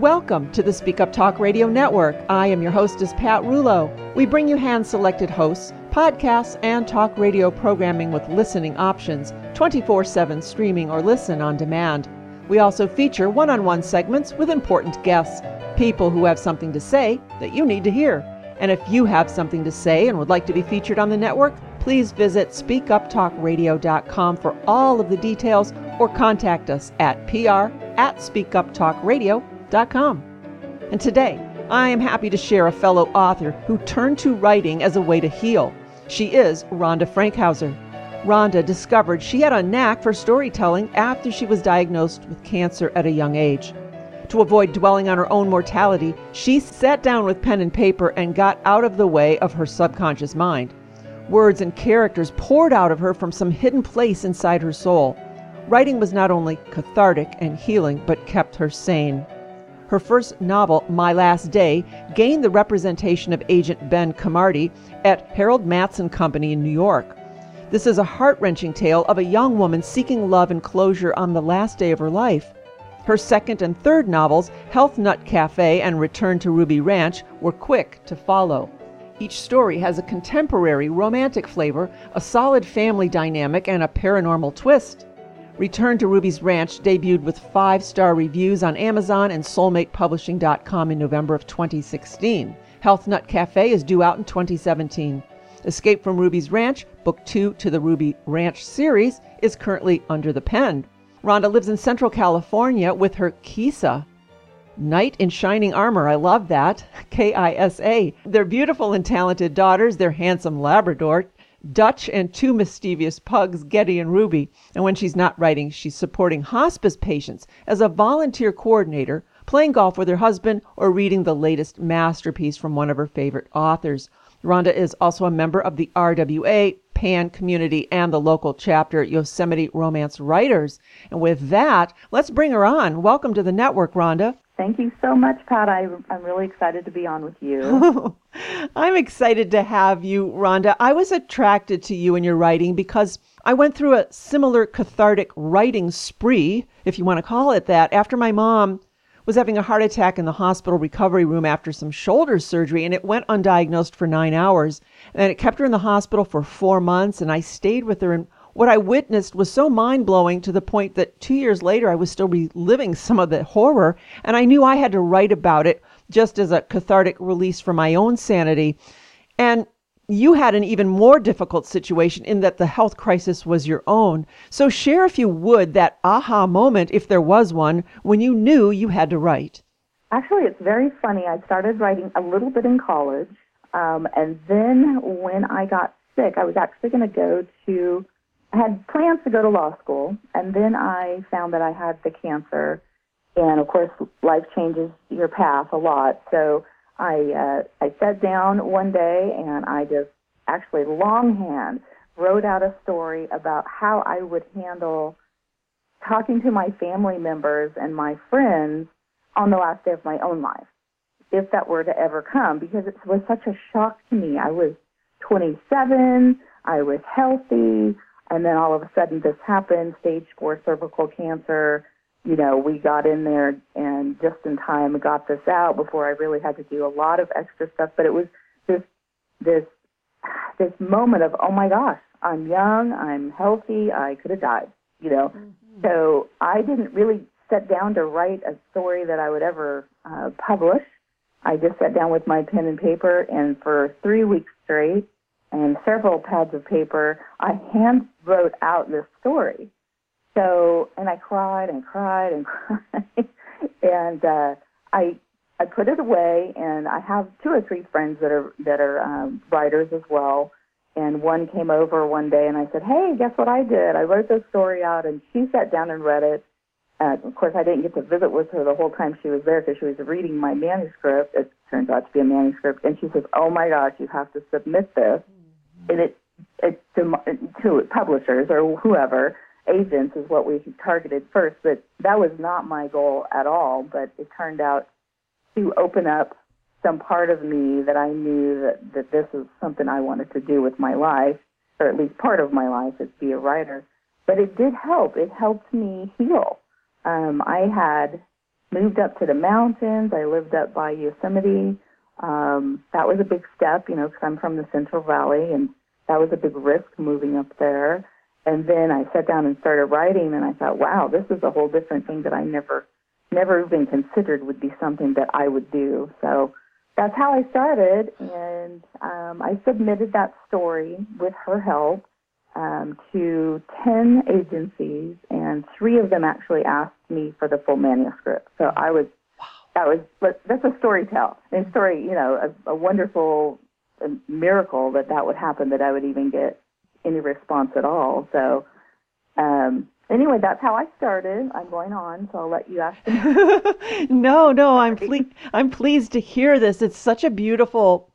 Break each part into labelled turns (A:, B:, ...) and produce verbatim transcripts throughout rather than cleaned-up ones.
A: Welcome to the Speak Up Talk Radio Network. I am your hostess, Pat Rulo. We bring you hand-selected hosts, podcasts, and talk radio programming with listening options, twenty-four seven streaming or listen on demand. We also feature one-on-one segments with important guests, people who have something to say that you need to hear. And if you have something to say and would like to be featured on the network, please visit speak up talk radio dot com for all of the details or contact us at P R at speak up talk radio dot com. And today, I am happy to share a fellow author who turned to writing as a way to heal. She is Rhonda Frankhauser. Rhonda discovered she had a knack for storytelling after she was diagnosed with cancer at a young age. To avoid dwelling on her own mortality, she sat down with pen and paper and got out of the way of her subconscious mind. Words and characters poured out of her from some hidden place inside her soul. Writing was not only cathartic and healing, but kept her sane. Her first novel, My Last Day, gained the representation of Agent Ben Camardi at Harold Matson Company in New York. This is a heart-wrenching tale of a young woman seeking love and closure on the last day of her life. Her second and third novels, Health Nut Cafe and Return to Ruby Ranch, were quick to follow. Each story has a contemporary romantic flavor, a solid family dynamic, and a paranormal twist. Return to Ruby's Ranch debuted with five-star reviews on Amazon and soulmate publishing dot com in November of twenty sixteen. Health Nut Cafe is due out in twenty seventeen. Escape from Ruby's Ranch, book two to the Ruby Ranch series, is currently under the pen. Rhonda lives in Central California with her Kisa. Knight in shining armor, I love that. K I S A. Their beautiful and talented daughters, their handsome Labrador, Dutch, and two mischievous pugs, Getty and Ruby. And when she's not writing, she's supporting hospice patients as a volunteer coordinator, playing golf with her husband, or reading the latest masterpiece from one of her favorite authors. Rhonda is also a member of the R W A, PAN community, and the local chapter, Yosemite Romance Writers. And with that, let's bring her on. Welcome to the network, Rhonda.
B: Thank you so much, Pat. I, I'm really excited to be on with you.
A: I'm excited to have you, Rhonda. I was attracted to you and your writing because I went through a similar cathartic writing spree, if you want to call it that, after my mom was having a heart attack in the hospital recovery room after some shoulder surgery, and it went undiagnosed for nine hours. And it kept her in the hospital for four months, and I stayed with her. And what I witnessed was so mind-blowing to the point that two years later, I was still reliving some of the horror, and I knew I had to write about it just as a cathartic release for my own sanity. And you had an even more difficult situation in that the health crisis was your own. So share, if you would, that aha moment, if there was one, when you knew you had to write.
B: Actually, it's very funny. I started writing a little bit in college, um, and then when I got sick, I was actually going to go to I had plans to go to law school, and then I found that I had the cancer, and of course, life changes your path a lot. So I uh, I sat down one day, and I just actually longhand wrote out a story about how I would handle talking to my family members and my friends on the last day of my own life, if that were to ever come, because it was such a shock to me. I was twenty-seven, I was healthy, and then all of a sudden this happened, stage four cervical cancer. You know, we got in there and just in time got this out before I really had to do a lot of extra stuff. But it was this this this moment of, oh my gosh, I'm young, I'm healthy, I could have died, you know. Mm-hmm. So I didn't really sit down to write a story that I would ever uh, publish. I just sat down with my pen and paper, and for three weeks straight, and several pads of paper, I hand wrote out this story. So, and I cried and cried and cried, and uh, I I put it away. And I have two or three friends that are that are um, writers as well. And one came over one day, and I said, "Hey, guess what I did? I wrote this story out." And she sat down and read it. Uh, of course, I didn't get to visit with her the whole time she was there because she was reading my manuscript. It turns out to be a manuscript, and she says, "Oh my gosh, you have to submit this." And it, it to, to publishers or whoever, agents is what we targeted first, but that was not my goal at all. But it turned out to open up some part of me that I knew that, that this is something I wanted to do with my life, or at least part of my life is be a writer. But it did help. It helped me heal. Um, I had moved up to the mountains. I lived up by Yosemite. Um, that was a big step, you know, because I'm from the Central Valley, and that was a big risk moving up there. And then I sat down and started writing, and I thought, wow, this is a whole different thing that I never, never even considered would be something that I would do. So that's how I started, and um, I submitted that story with her help um, to ten agencies, and three of them actually asked me for the full manuscript. So I was, that was, that's a story tell, a story, you know, a, a wonderful miracle that that would happen, that I would even get any response at all. So um, anyway, that's how I started. I'm going on, so I'll let you ask me.
A: no, no, I'm ple- I'm pleased to hear this. It's such a beautiful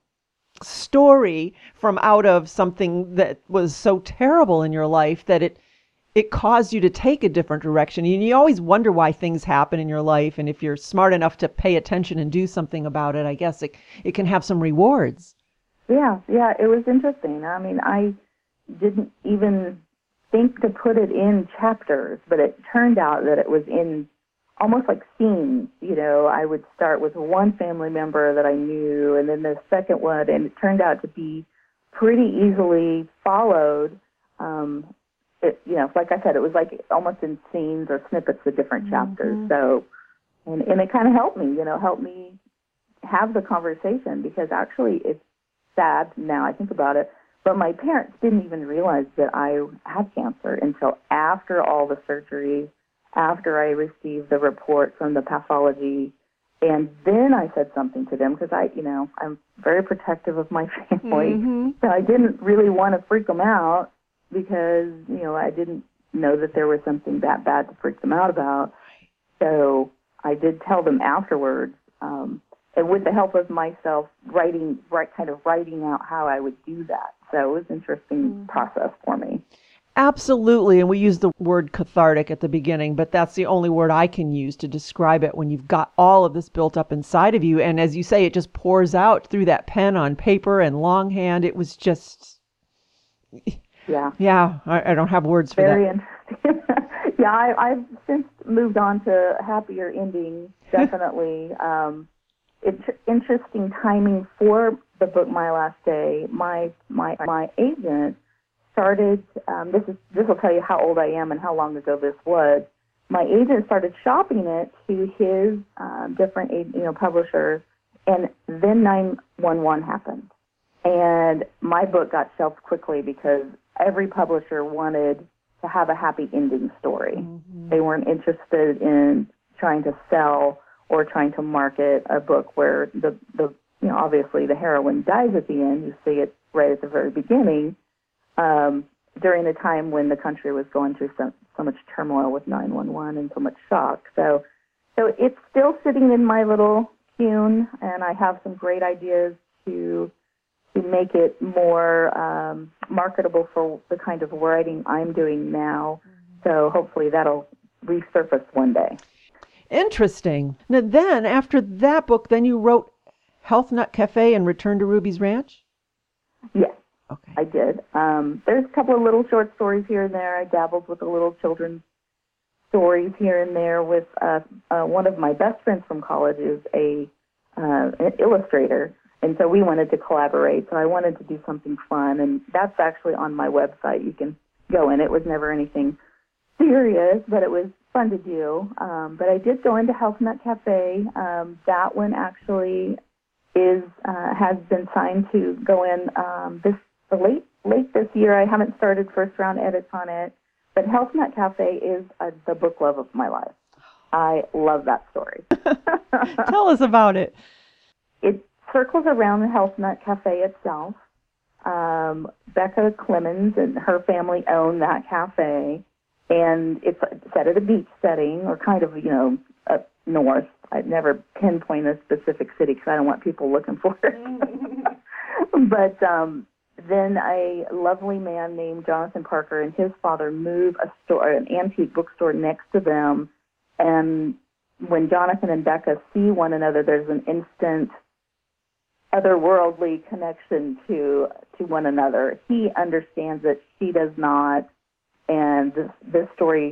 A: story from out of something that was so terrible in your life that it it caused you to take a different direction. And you always wonder why things happen in your life, and if you're smart enough to pay attention and do something about it, I guess it it can have some rewards.
B: Yeah, yeah, it was interesting. I mean, I didn't even think to put it in chapters, but it turned out that it was in almost like scenes. You know, I would start with one family member that I knew, and then the second one, and it turned out to be pretty easily followed. Um, it, you know, like I said, it was like almost in scenes or snippets of different chapters. Mm-hmm. So, and, and it kind of helped me, you know, helped me have the conversation, because actually it's sad now I think about it, but my parents didn't even realize that I had cancer until after all the surgeries, after I received the report from the pathology, and then I said something to them, because I, you know, I'm very protective of my family, mm-hmm. so I didn't really want to freak them out, because, you know, I didn't know that there was something that bad to freak them out about. So I did tell them afterwards, um, and with the help of myself, writing, right, kind of writing out how I would do that. So it was an interesting mm-hmm. process for me.
A: Absolutely, and we use the word cathartic at the beginning, but that's the only word I can use to describe it when you've got all of this built up inside of you. And as you say, it just pours out through that pen on paper and longhand. It was just,
B: yeah,
A: yeah. I, I don't have words for
B: Very
A: that.
B: Very interesting. yeah, I, I've since moved on to happier endings. Definitely. um, It's interesting timing for the book My Last Day. My my my agent started. Um, this is this will tell you how old I am and how long ago this was. My agent started shopping it to his um, different you know publishers, and then nine one one happened, and my book got shelved quickly because every publisher wanted to have a happy ending story. Mm-hmm. They weren't interested in trying to sell or trying to market a book where the, the you know, obviously the heroine dies at the end. You see it right at the very beginning, um, during the time when the country was going through so, so much turmoil with nine one one and so much shock. So, so it's still sitting in my little queue, and I have some great ideas to to make it more um, marketable for the kind of writing I'm doing now. So hopefully that'll resurface one day.
A: Interesting. Now then, after that book, then you wrote Health Nut Cafe and Return to Ruby's Ranch?
B: Yes,
A: okay.
B: I did. Um, there's a couple of little short stories here and there. I dabbled with the little children's stories here and there with uh, uh, one of my best friends from college is a uh, an illustrator, and so we wanted to collaborate. So I wanted to do something fun, and that's actually on my website. You can go in. It was never anything serious, but it was fun to do. Um, but I did go into Health Nut Cafe. Um, that one actually is uh, has been signed to go in um, this late late this year. I haven't started first round edits on it, but Health Nut Cafe is uh, the book love of my life. I love that story.
A: Tell us about it.
B: It circles around the Health Nut Cafe itself. Um, Becca Clemens and her family own that cafe, and it's set at a beach setting, or kind of, you know, up north. I'd never pinpoint a specific city because I don't want people looking for it. But um, then a lovely man named Jonathan Parker and his father move a store, an antique bookstore next to them, and when Jonathan and Becca see one another, there's an instant otherworldly connection to to one another. He understands that she does not, and this, this story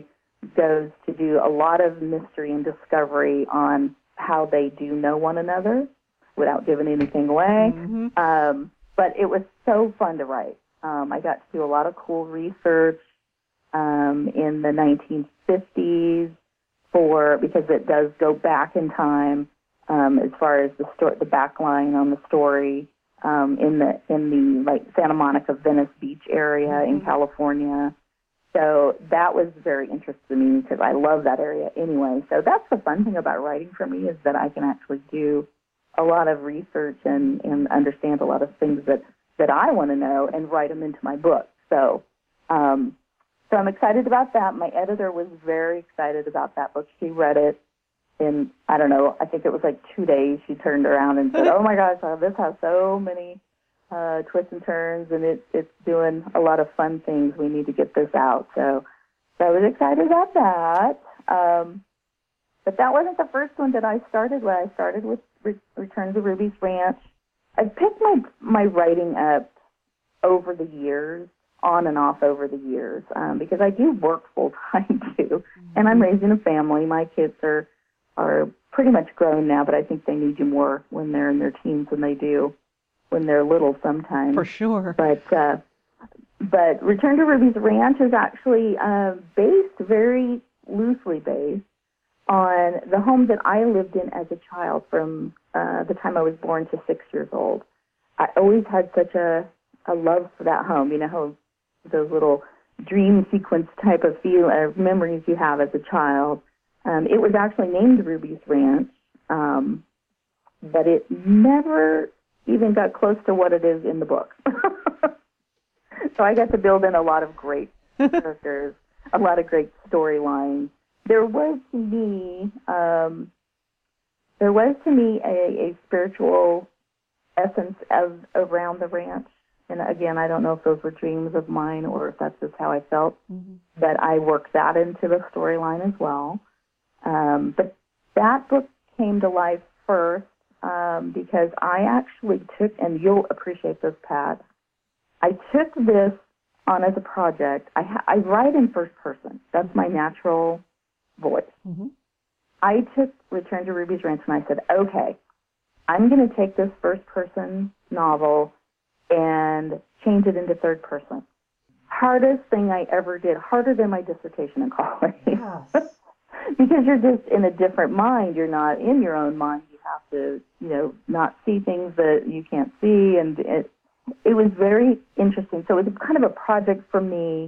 B: goes to do a lot of mystery and discovery on how they do know one another without giving anything away.
A: Mm-hmm.
B: Um, but it was so fun to write. Um, I got to do a lot of cool research um, in the nineteen fifties for because it does go back in time um, as far as the story, the back line on the story um, in the in the like Santa Monica, Venice Beach area mm-hmm. in California. So that was very interesting to me because I love that area anyway. So that's the fun thing about writing for me is that I can actually do a lot of research and, and understand a lot of things that, that I want to know and write them into my book. So, um, so I'm excited about that. My editor was very excited about that book. She read it in, I don't know, I think it was like two days. She turned around and said, oh my gosh, this has so many uh, twists and turns, and it, it's doing a lot of fun things. We need to get this out. So, so I was excited about that. Um, but that wasn't the first one that I started with. I started with Re- Return to Ruby's Ranch. I picked my my writing up over the years, on and off over the years, um, because I do work full time too, mm-hmm. and I'm raising a family. My kids are are pretty much grown now, but I think they need you more when they're in their teens than they do when they're little sometimes.
A: For sure.
B: But uh, but Return to Ruby's Ranch is actually uh, based, very loosely based, on the home that I lived in as a child from uh, the time I was born to six years old. I always had such a, a love for that home. You know how those little dream sequence type of feel uh, memories you have as a child. Um, it was actually named Ruby's Ranch, um, but it never even got close to what it is in the book. So I got to build in a lot of great characters, a lot of great storylines. There was to me, um, there was to me a, a spiritual essence of around the ranch. And again, I don't know if those were dreams of mine or if that's just how I felt. Mm-hmm. But I worked that into the storyline as well. Um, but that book came to life first um, because I actually took, and you'll appreciate this, Pat, I took this on as a project. I, ha- I write in first person. That's my natural voice. Mm-hmm. I took Return to Ruby's Ranch and I said, okay, I'm going to take this first-person novel and change it into third person. Hardest thing I ever did, harder than my dissertation in college. Yes. Because you're just in a different mind. You're not in your own mind. You have to, you know, not see things that you can't see. And it, it was very interesting. So it was kind of a project for me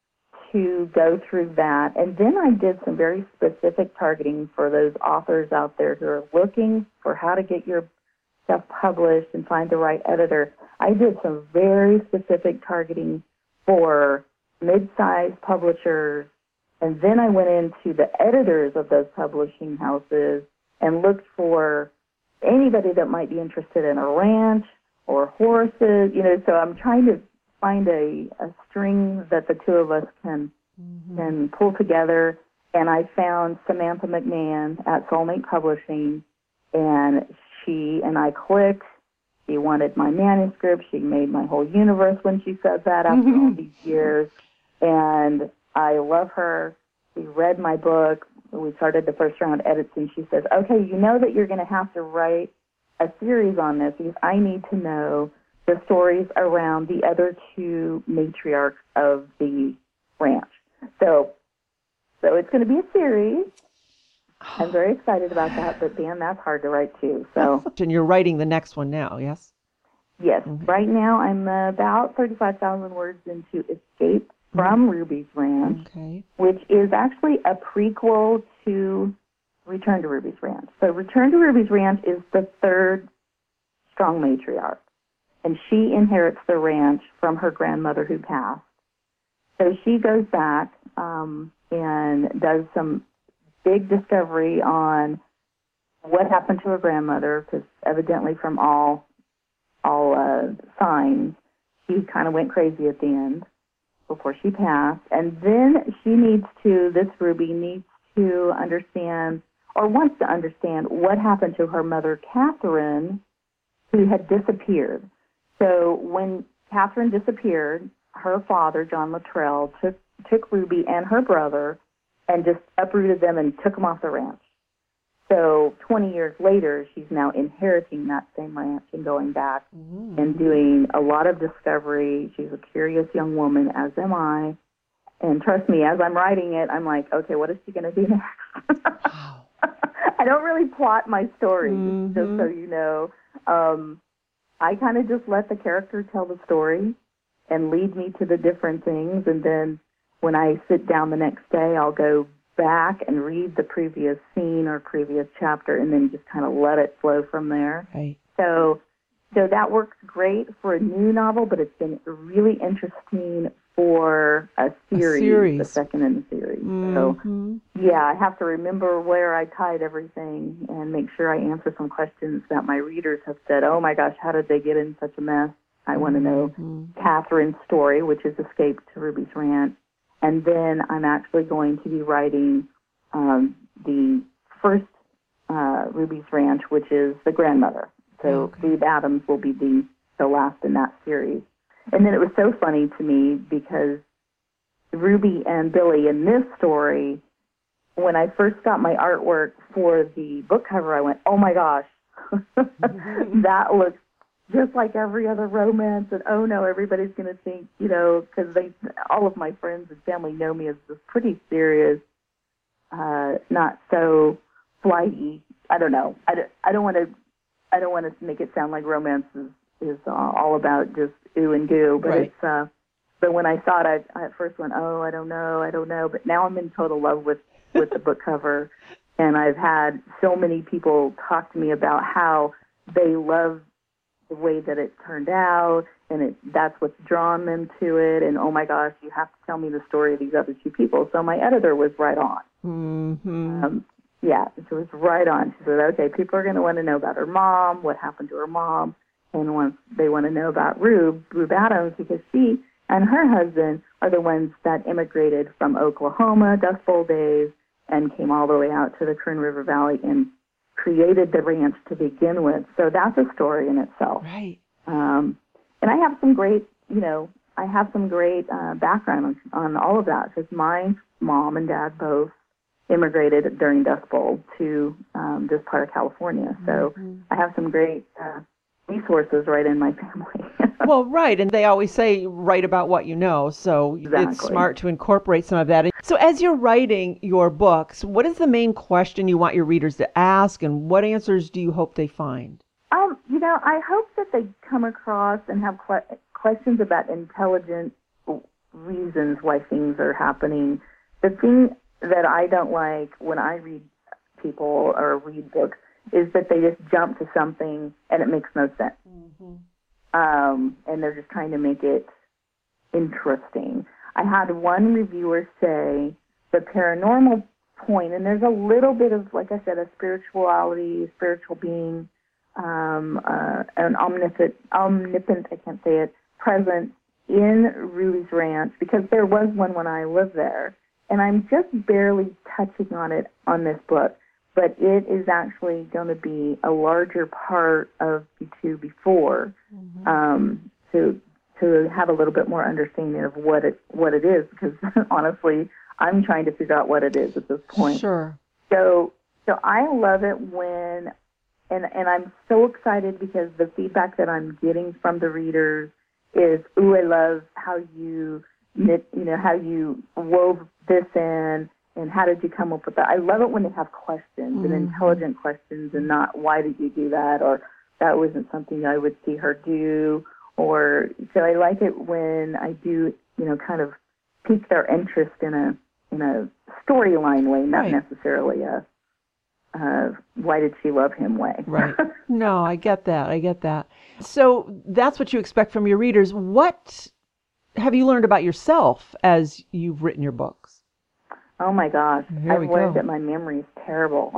B: to go through that. And then I did some very specific targeting for those authors out there who are looking for how to get your stuff published and find the right editor. I did some very specific targeting for mid-sized publishers, and then I went into the editors of those publishing houses and looked for anybody that might be interested in a ranch or horses, you know, so I'm trying to find a, a string that the two of us can mm-hmm. can pull together. And I found Samantha McMahon at Soulmate Publishing, and she and I clicked. She wanted my manuscript. She made my whole universe when she said that after mm-hmm. all these years. And I love her. She read my book. We started the first round edits, and she says, okay, you know that you're going to have to write a series on this because I need to know the stories around the other two matriarchs of the ranch. So, so it's going to be a series. I'm very excited about that, but Dan, that's hard to write too. So,
A: and you're writing the next one now, yes?
B: Yes.
A: Mm-hmm.
B: Right now, I'm about thirty-five thousand words into Escape from mm-hmm. Ruby's Ranch, okay. which is actually a prequel to Return to Ruby's Ranch. So, Return to Ruby's Ranch is the third strong matriarch, and she inherits the ranch from her grandmother who passed. So she goes back um, and does some big discovery on what happened to her grandmother, because evidently from all all uh, signs, she kind of went crazy at the end before she passed. And then she needs to, this Ruby needs to understand, or wants to understand, what happened to her mother, Catherine, who had disappeared. So when Catherine disappeared, her father, John Luttrell, took, took Ruby and her brother and just uprooted them and took them off the ranch. So twenty years later, she's now inheriting that same ranch and going back mm-hmm. and doing a lot of discovery. She's a curious young woman, as am I. And trust me, as I'm writing it, I'm like, okay, what is she going to do next? Wow. I don't really plot my stories, mm-hmm. just so you know. Um, I kind of just let the character tell the story and lead me to the different things. And then when I sit down the next day, I'll go back and read the previous scene or previous chapter and then just kind of let it flow from there.
A: Right.
B: So, so that works great for a new novel, but it's been really interesting for a series, a, series. the second in the series. Mm-hmm. So, yeah, I have to remember where I tied everything and make sure I answer some questions that my readers have said, oh my gosh, how did they get in such a mess? I want to know mm-hmm. Catherine's story, which is Escape to Ruby's Ranch. And then I'm actually going to be writing um, the first uh, Ruby's Ranch, which is the grandmother. So okay. Rube Adams will be the, the last in that series. And then it was so funny to me because Ruby and Billy in this story, when I first got my artwork for the book cover, I went, oh my gosh, that looks just like every other romance, and oh no, everybody's going to think, you know, because they, all of my friends and family know me as this pretty serious, uh, not so flighty. I don't know. I don't, I don't want to. I don't want to make it sound like romance is, is uh, all about just ooh and goo. But
A: right.
B: it's. Uh, but when I saw it, I, I at first went, oh, I don't know, I don't know. But now I'm in total love with with the book cover, and I've had so many people talk to me about how they love the way that it turned out, and it, that's what's drawn them to it, and oh my gosh, you have to tell me the story of these other two people. So my editor was right on.
A: Mm-hmm.
B: Um, yeah, she was right on. She said, okay, people are going to want to know about her mom, what happened to her mom, and once they want to know about Rube, Rube Adams, because she and her husband are the ones that immigrated from Oklahoma, Dust Bowl days, and came all the way out to the Kern River Valley and created the ranch to begin with. So that's a story in itself.
A: Right.
B: Um, and I have some great, you know, I have some great uh, background on, on all of that because my mom and dad both immigrated during Dust Bowl to um, this part of California. So mm-hmm. I have some great uh, resources right in my family.
A: Well, right. And they always say, write about what you know. So
B: exactly.
A: It's smart to incorporate some of that. So as you're writing your books, what is the main question you want your readers to ask, and what answers do you hope they find?
B: Um, you know, I hope that they come across and have que- questions about intelligent reasons why things are happening. The thing that I don't like when I read people or read books is that they just jump to something and it makes no sense. Mm-hmm. Um, and they're just trying to make it interesting. I had one reviewer say the paranormal point, and there's a little bit of, like I said, a spirituality, spiritual being, um, uh, an omnipotent, omnipotent, I can't say it, presence in Ruby's Ranch, because there was one when I lived there. And I'm just barely touching on it on this book, but it is actually going to be a larger part of the two before, mm-hmm. um, to to have a little bit more understanding of what it what it is, because honestly, I'm trying to figure out what it is at this point.
A: Sure.
B: So so I love it when, and and I'm so excited because the feedback that I'm getting from the readers is, ooh, I love how you knit, you know, how you wove this in. And how did you come up with that? I love it when they have questions mm-hmm. and intelligent questions and not, why did you do that? Or that wasn't something I would see her do. Or so I like it when I do, you know, kind of pique their interest in a in a storyline way, not
A: right.
B: necessarily a uh, why did she love him way.
A: Right. No, I get that. I get that. So that's what you expect from your readers. What have you learned about yourself as you've written your books?
B: Oh, my gosh.
A: Here
B: I've learned
A: go.
B: that my memory is terrible.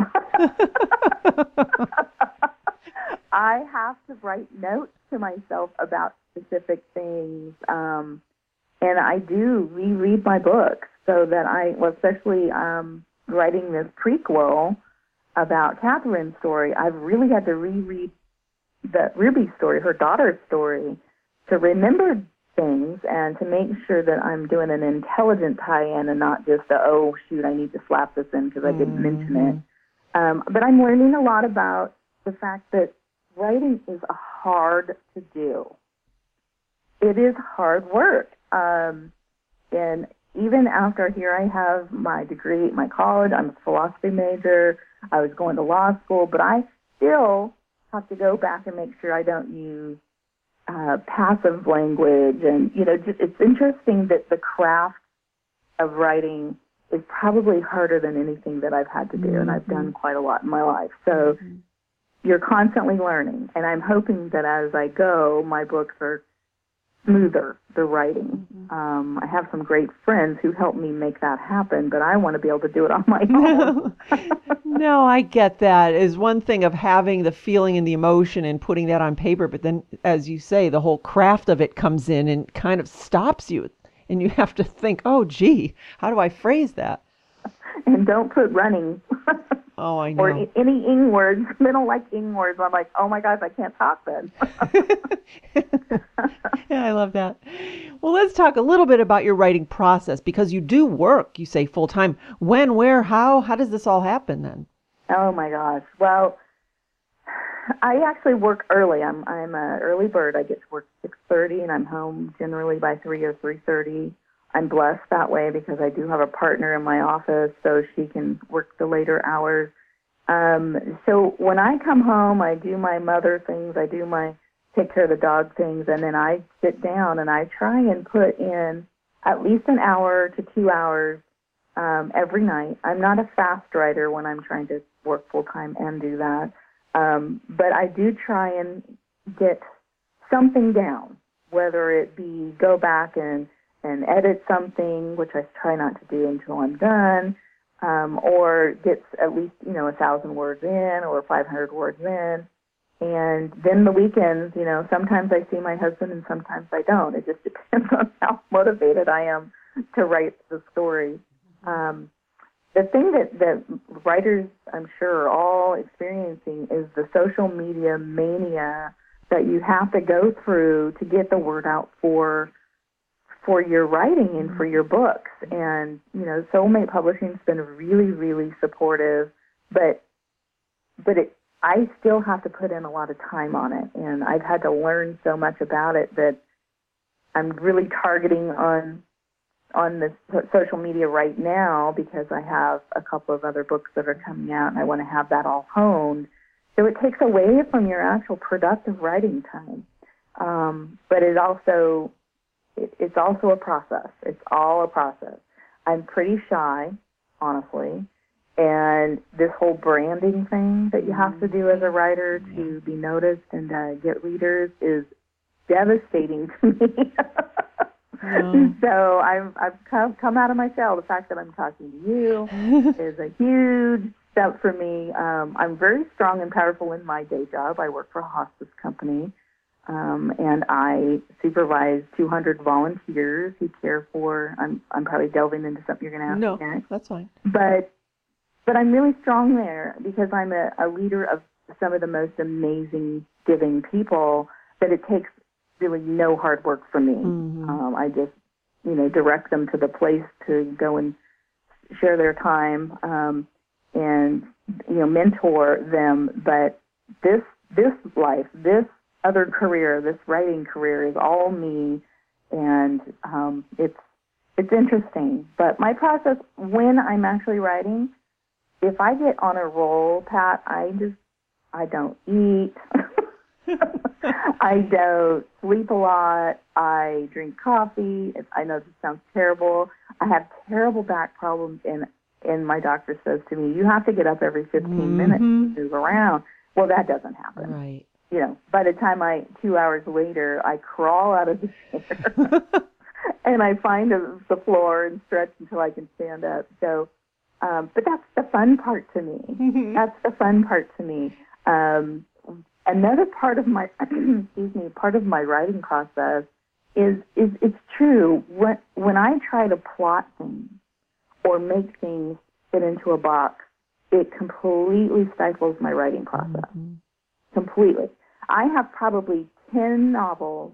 B: I have to write notes to myself about specific things. Um, and I do reread my books so that I, well, especially um, writing this prequel about Catherine's story, I've really had to reread the Ruby's story, her daughter's story, to remember things and to make sure that I'm doing an intelligent tie-in and not just a, oh, shoot, I need to slap this in because I didn't
A: Mm-hmm.
B: mention it. Um, but I'm learning a lot about the fact that writing is hard to do. It is hard work. Um, and even after here I have my degree at my college, I'm a philosophy major, I was going to law school, but I still have to go back and make sure I don't use uh, passive language. And, you know, just, it's interesting that the craft of writing is probably harder than anything that I've had to do, mm-hmm. and I've done quite a lot in my life. So mm-hmm. you're constantly learning, and I'm hoping that as I go, my books are smoother, the writing. Mm-hmm. Um, I have some great friends who help me make that happen, but I want to be able to do it on my own.
A: No, I get that. Is one thing of having the feeling and the emotion and putting that on paper, but then, as you say, the whole craft of it comes in and kind of stops you. And you have to think, oh, gee, how do I phrase that?
B: And don't put running.
A: Oh, I know.
B: Or any ing words. They don't like ing words. I'm like, oh, my gosh, I can't talk then.
A: Yeah, I love that. Well, let's talk a little bit about your writing process, because you do work, you say, full time. When, where, how? How does this all happen then?
B: Oh, my gosh. Well, I actually work early. I'm I'm an early bird. I get to work six thirty, and I'm home generally by three or three thirty. I'm blessed that way because I do have a partner in my office, so she can work the later hours. Um, so when I come home, I do my mother things. I do my take care of the dog things, and then I sit down and I try and put in at least an hour to two hours um, every night. I'm not a fast writer when I'm trying to work full time and do that. Um, but I do try and get something down, whether it be go back and, and edit something, which I try not to do until I'm done, um, or get at least, you know, a thousand words in or five hundred words in. And then the weekends, you know, sometimes I see my husband and sometimes I don't. It just depends on how motivated I am to write the story. Um, The thing that, that writers, I'm sure, are all experiencing is the social media mania that you have to go through to get the word out for for your writing and for your books. And, you know, Soulmate Publishing's been really, really supportive, but but it, I still have to put in a lot of time on it. And I've had to learn so much about it that I'm really targeting on on the social media right now because I have a couple of other books that are coming out and I want to have that all honed. So it takes away from your actual productive writing time. Um, but it also, it, it's also a process. It's all a process. I'm pretty shy, honestly. And this whole branding thing that you have to do as a writer to be noticed and uh, get readers is devastating to me. No. So I've I've come, come out of my shell. The fact that I'm talking to you is a huge step for me. Um, I'm very strong and powerful in my day job. I work for a hospice company, um, and I supervise two hundred volunteers who care for. I'm I'm probably delving into something you're going to ask
A: no,
B: me next.
A: That's fine.
B: But but I'm really strong there because I'm a, a leader of some of the most amazing, giving people that it takes really no hard work for me. Mm-hmm. Um, I just, you know, direct them to the place to go and share their time um, and, you know, mentor them. But this this life, this other career, this writing career is all me, and um, it's it's interesting. But my process when I'm actually writing, if I get on a roll, Pat, I just I don't eat. I don't sleep a lot. I drink coffee. I know this sounds terrible. I have terrible back problems, and and my doctor says to me, you have to get up every fifteen mm-hmm. minutes to move around. Well, that doesn't happen.
A: Right.
B: You know, by the time I, two hours later, I crawl out of the chair, and I find a, the floor and stretch until I can stand up. So, um, but that's the fun part to me. Mm-hmm. That's the fun part to me. Um Another part of my, excuse me, part of my writing process is, is it's true. When, when I try to plot things or make things fit into a box, it completely stifles my writing process. Mm-hmm. Completely. I have probably ten novels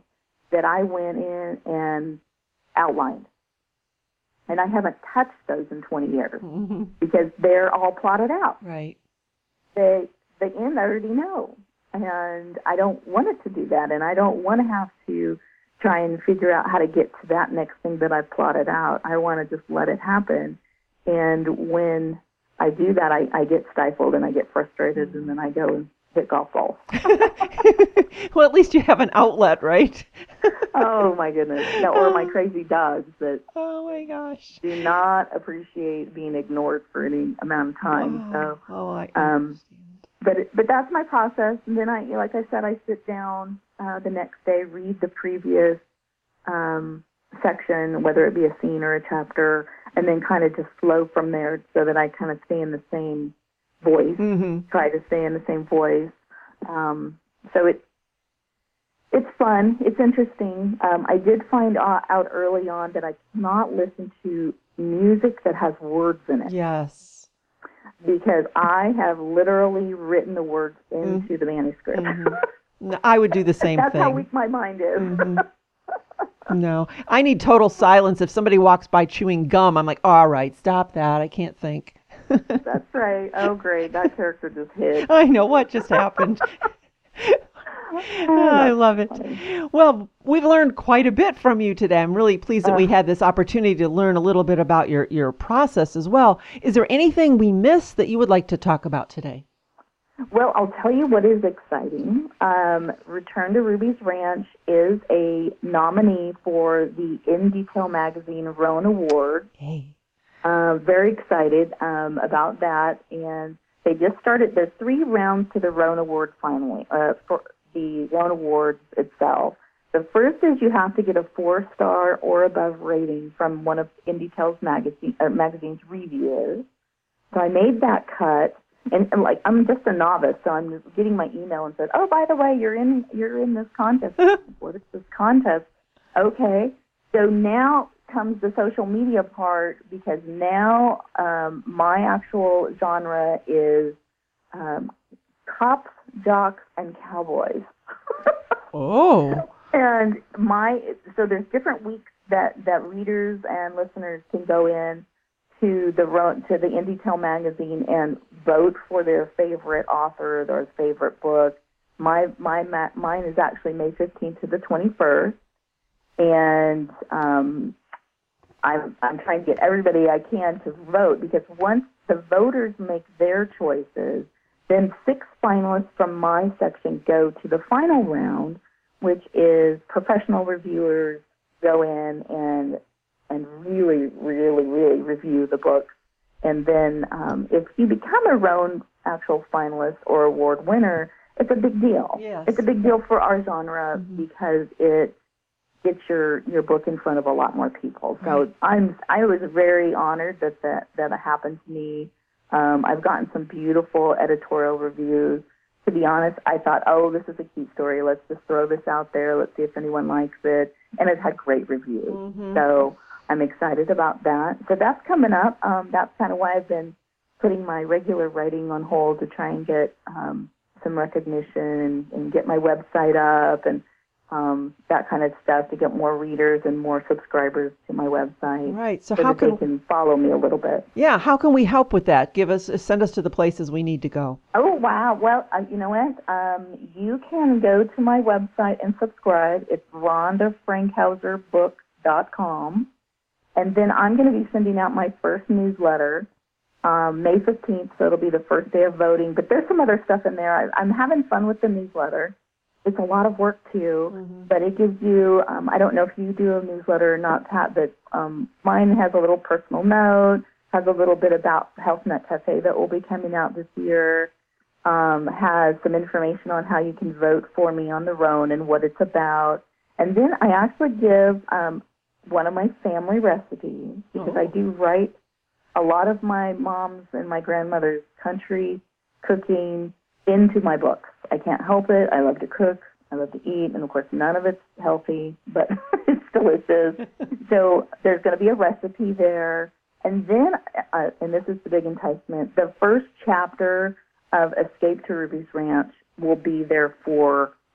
B: that I went in and outlined. And I haven't touched those in twenty years
A: Mm-hmm.
B: because they're all plotted out.
A: Right.
B: They, the end I already know. And I don't want it to do that. And I don't want to have to try and figure out how to get to that next thing that I've plotted out. I want to just let it happen. And when I do that, I, I get stifled and I get frustrated, and then I go and hit golf balls.
A: Well, at least you have an outlet, right?
B: Oh, my goodness. No, or my crazy dogs that
A: Oh, my gosh.
B: do not appreciate being ignored for any amount of time.
A: Oh,
B: So,
A: oh I
B: um,
A: understand.
B: but it, but that's my process. And then I, like I said, I sit down uh, the next day, read the previous um, section, whether it be a scene or a chapter, and then kind of just flow from there so that I kind of stay in the same voice,
A: Mm-hmm.
B: try to stay in the same voice. Um, so it it's fun. It's interesting. Um, I did find out early on that I cannot listen to music that has words in it.
A: Yes.
B: Because I have literally written the words into mm-hmm. the manuscript.
A: Mm-hmm. No, I would do the same
B: That's
A: thing.
B: That's how weak my mind is.
A: Mm-hmm. No, I need total silence. If somebody walks by chewing gum, I'm like, all right, stop that. I can't think.
B: That's right. Oh, great. That character just hid.
A: I know what just happened. Oh, I love it. Funny. Well, we've learned quite a bit from you today. I'm really pleased that uh, we had this opportunity to learn a little bit about your, your process as well. Is there anything we missed that you would like to talk about today?
B: Well, I'll tell you what is exciting. Um, Return to Ruby's Ranch is a nominee for the In Detail Magazine Roan Award.
A: Hey.
B: Uh, very excited um, about that. And they just started, there's three rounds to the Roan Award finally, uh, for the Roan Awards itself. The first is you have to get a four-star or above rating from one of In Detail's magazine, uh, magazine's reviewers. So I made that cut. And, and like I'm just a novice, so I'm just getting my email and said, "Oh, by the way, you're in you're in this contest." What is this contest? Okay, so now comes the social media part, because now um, my actual genre is um, cops, jocks, and cowboys.
A: Oh.
B: And my so there's different weeks that that readers and listeners can go in to the to the In Detail magazine and vote for their favorite author, their favorite book. My my mine is actually May fifteenth to the twenty-first, and um, I'm I'm trying to get everybody I can to vote, because once the voters make their choices, then six finalists from my section go to the final round, which is professional reviewers go in and and really, really, really review the book. And then um, if you become a Roan actual finalist or award winner, it's a big deal.
A: Yes.
B: It's a big deal for our genre, mm-hmm. because it gets your, your book in front of a lot more people. So right. I'm I was very honored that that, that happened to me. Um, I've gotten some beautiful editorial reviews. To be honest, I thought, oh, this is a cute story. Let's just throw this out there. Let's see if anyone likes it. And it's had great reviews. Mm-hmm. So I'm excited about that. So that's coming up. Um, that's kind of why I've been putting my regular writing on hold to try and get um, some recognition and, and get my website up and um, that kind of stuff, to get more readers and more subscribers to my website.
A: Right. So,
B: so
A: how
B: that
A: can
B: they can follow me a little bit?
A: Yeah. How can we help with that? Give us, send us to the places we need to go.
B: Oh wow. Well, uh, you know what? Um, you can go to my website and subscribe. It's Rhonda Frankhauser Book dot com. And then I'm going to be sending out my first newsletter um, May fifteenth, so it'll be the first day of voting. But there's some other stuff in there. I, I'm having fun with the newsletter. It's a lot of work, too, mm-hmm. but it gives you, um, I don't know if you do a newsletter or not, Pat, but um, mine has a little personal note, has a little bit about Health Nut Cafe that will be coming out this year, um, has some information on how you can vote for me on the Roan and what it's about. And then I actually give um, one of my family recipes, because oh. I do write a lot of my mom's and my grandmother's country cooking into my books. I can't help it. I love to cook. I love to eat. And, of course, none of it's healthy, but it's delicious. So there's going to be a recipe there. And then, uh, and this is the big enticement, the first chapter of Escape to Ruby's Ranch will be there for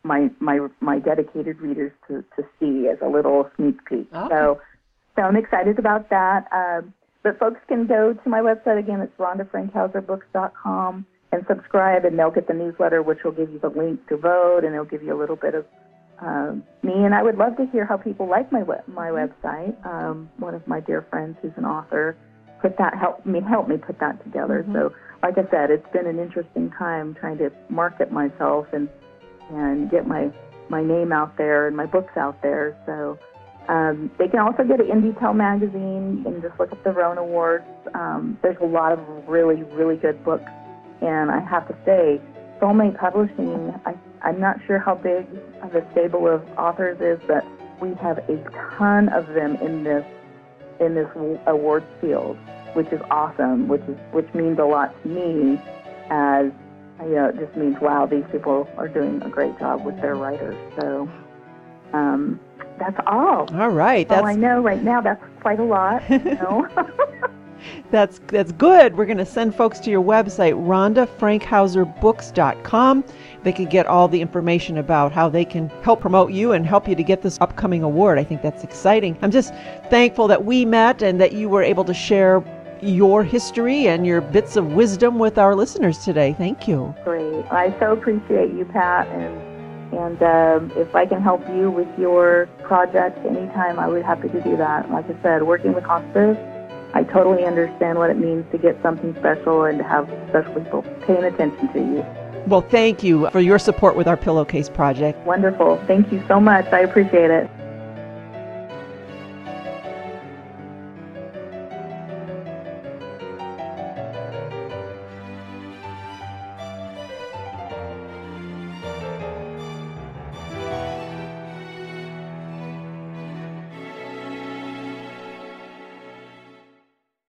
B: my my my dedicated readers to, to see as a little sneak peek.
A: Okay.
B: So, so I'm excited about that. Um, but folks can go to my website again. It's rhonda frankhauser books dot com and subscribe, and they'll get the newsletter, which will give you the link to vote, and it'll give you a little bit of um, me. And I would love to hear how people like my web, my website. Um, one of my dear friends who's an author put that help me help me put that together. Mm-hmm. So, like I said, it's been an interesting time trying to market myself and and get my my name out there and my books out there. So um, they can also go to Indie Tell magazine and just look up the Roan Awards. Um, there's a lot of really really good books, and I have to say, Soulmate Publishing. I, I'm not sure how big the stable of authors is, but we have a ton of them in this in this awards field, which is awesome, which is which means a lot to me, as you know, it just means, wow, these people are doing a great job with their writers. So um, that's all.
A: All right.
B: That's all I know right now. That's quite a lot. You know?
A: That's that's good. We're going to send folks to your website, rhonda frankhauser books dot com. They could get all the information about how they can help promote you and help you to get this upcoming award. I think that's exciting. I'm just thankful that we met and that you were able to share your history and your bits of wisdom with our listeners today. Thank you.
B: Great. I so appreciate you, Pat, and and um, if I can help you with your project anytime, I would be happy to do that. Like I said, working with hospice, I totally understand what it means to get something special and to have special people paying attention to you.
A: Well, thank you for your support with our Pillowcase project.
B: Wonderful. Thank you so much. I appreciate it.